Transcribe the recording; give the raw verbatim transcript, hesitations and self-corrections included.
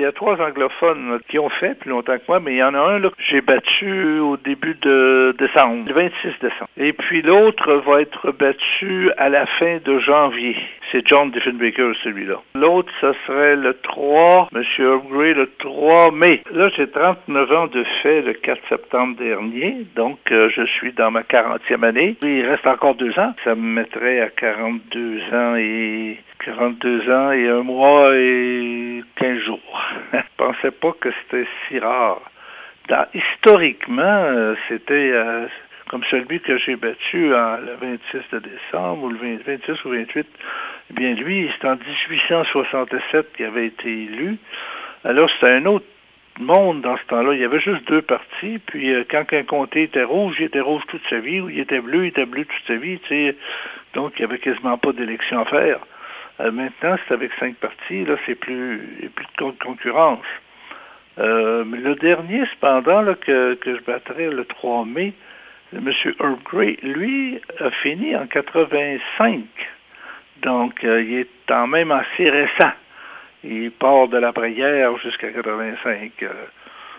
il y a trois anglophones là, qui ont fait plus longtemps que moi, mais il y en a un là, que j'ai battu au début de décembre, le vingt-six décembre. Et puis l'autre va être battu à la fin de janvier. C'est John Diefenbaker, celui-là. L'autre, ça serait le trois, M. Herb Gray, le trois mai. Là, j'ai trente-neuf ans de fait le quatre septembre dernier, donc euh, je suis dans ma quarantième année. Il reste encore deux ans. Ça me mettrait à quarante-deux ans et... quarante-deux ans et un mois et quinze jours. Je pensais pas que c'était si rare. Dans, historiquement, euh, c'était... Euh, comme celui que j'ai battu en, le vingt-six de décembre, ou le vingt, vingt-six ou vingt-huit, eh bien, lui, c'est en dix-huit cent soixante-sept qu'il avait été élu. Alors, c'était un autre monde dans ce temps-là. Il y avait juste deux partis, puis euh, quand un comté était rouge, il était rouge toute sa vie, ou il était bleu, il était bleu toute sa vie, tu sais. Donc, il n'y avait quasiment pas d'élection à faire. Euh, maintenant, c'est avec cinq partis, là, c'est plus, il n'y a plus de concurrence. Euh, mais le dernier, cependant, là, que, que je battrai le trois mai, M. Herb Gray, lui, a fini en quatre-vingt-cinq. Donc, euh, il est quand même assez récent. Il part de la Bruyère jusqu'à quatre-vingt-cinq. Euh,